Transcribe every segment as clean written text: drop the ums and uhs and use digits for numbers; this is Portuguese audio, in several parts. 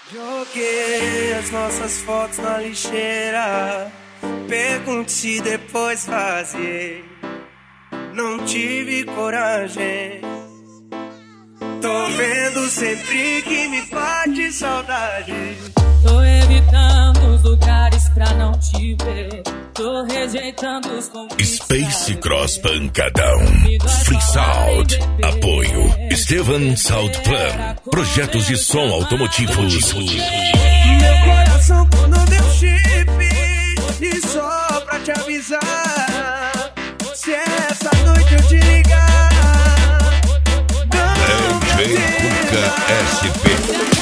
Joguei as nossas fotos na lixeira. Pergunte se depois fazer. Não tive coragem. Tô vendo sempre que me bate saudade. Tô evitando os lugares pra não te ver. Tô rejeitando os convites. Space Cross Pancadão. Free Sound. Apoio Estevan Sound Plan. Projetos de som automotivos. Meu coração quando deu chip. E só pra te avisar, se essa noite eu te ligar, DJ Cuca SP.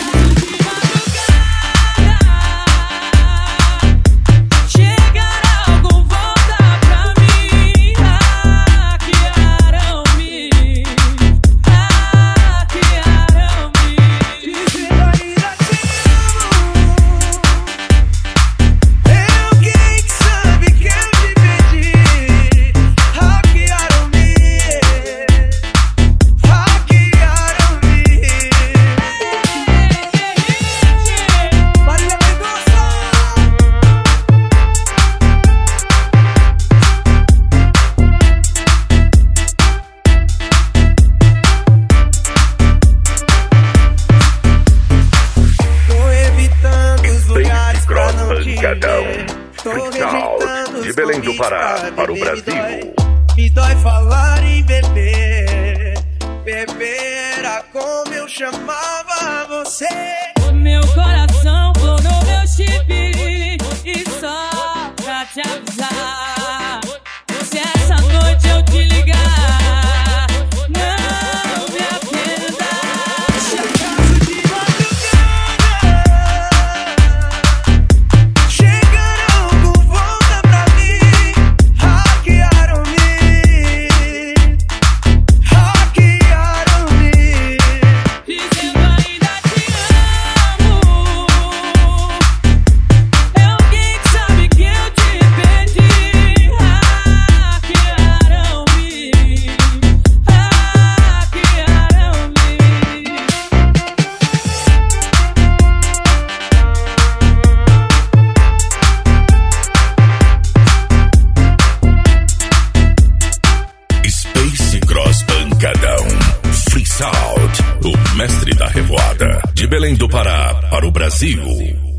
Free Sound, de Belém do Pará para o Brasil. Me dói falar em beber. Beber era como eu chamava você. O meu coração clonou meu chip. E só pra te avisar, se essa noite eu te ligar, não me atenda. Se acaso de madrugada chegaram com volta pra mim, hackearam-me, dizendo ainda te amo. É alguém que sabe que eu te perdi. Hackearam-me. Space Cross Pancadão. Free Sound, o mestre da revoada. De Belém do Pará para o Brasil.